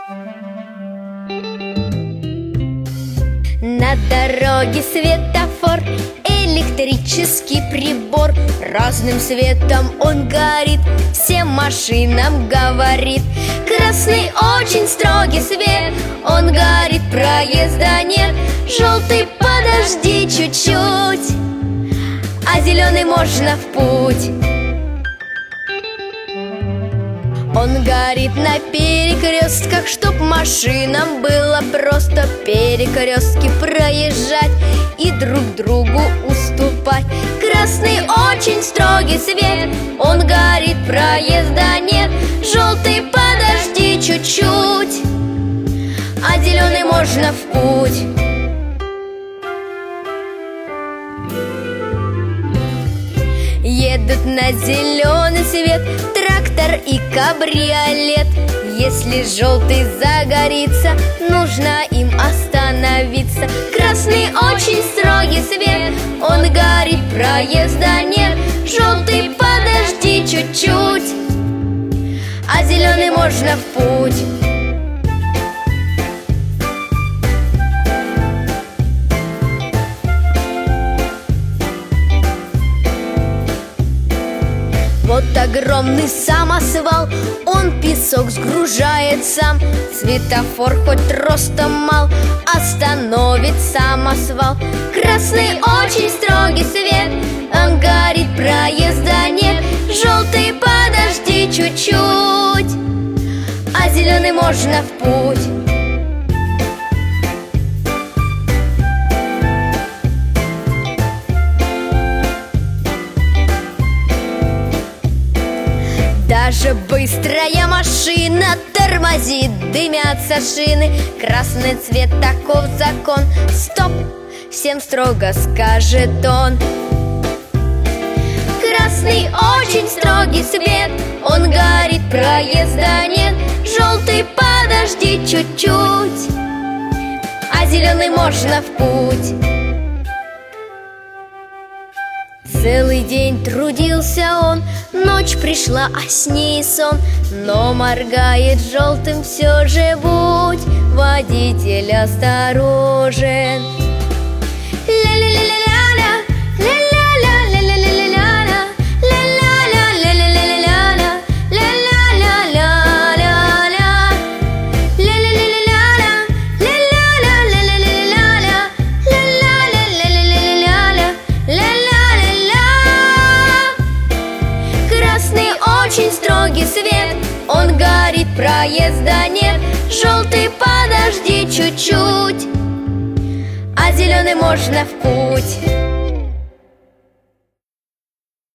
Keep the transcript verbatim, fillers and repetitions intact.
На дороге светофор, электрический прибор. Разным светом он горит, всем машинам говорит: красный очень строгий свет, он горит, проезда нет. Желтый подожди чуть-чуть, а зеленый можно в путь. Он горит на перекрестках, чтоб машинам было просто перекрестки проезжать и друг другу уступать. Красный очень строгий свет, он горит, проезда нет. Желтый подожди чуть-чуть, а зеленый можно в путь. Едут на зеленый свет трактор и кабриолет. Если желтый загорится, нужно им остановиться. Красный очень строгий свет, он горит, проезда нет. Желтый подожди чуть-чуть, а зеленый можно в путь. Вот огромный самосвал, он песок сгружает сам. Светофор хоть ростом мал, остановит самосвал. Красный очень строгий свет, он горит, проезда нет. Желтый подожди чуть-чуть, а зеленый можно в путь. Даже быстрая машина тормозит, дымятся шины. Красный цвет, таков закон. Стоп! Всем строго скажет он. Красный очень строгий свет, он горит, проезда нет. Желтый подожди чуть-чуть, а зеленый можно в путь. Целый день трудился он, ночь пришла, а с ней сон. Но моргает желтым все же, будь, водитель, осторожен. Ля-ля-ля-ля-ля, ля-ля-ля-ля-ля-ля-ля, ля-ля-ля-ля-ля-ля-ля, ля-ля-ля-ля-ля-ля, ля-ля-ля-ля-ля, ля-ля-ля-ля-ля-ля-ля, ля-ля-ля-ля-ля-ля-ля, ля-ля-ля-ля. Красный очень строгий свет, он горит, проезда нет. Желтый подожди чуть-чуть, а зеленый можно в путь.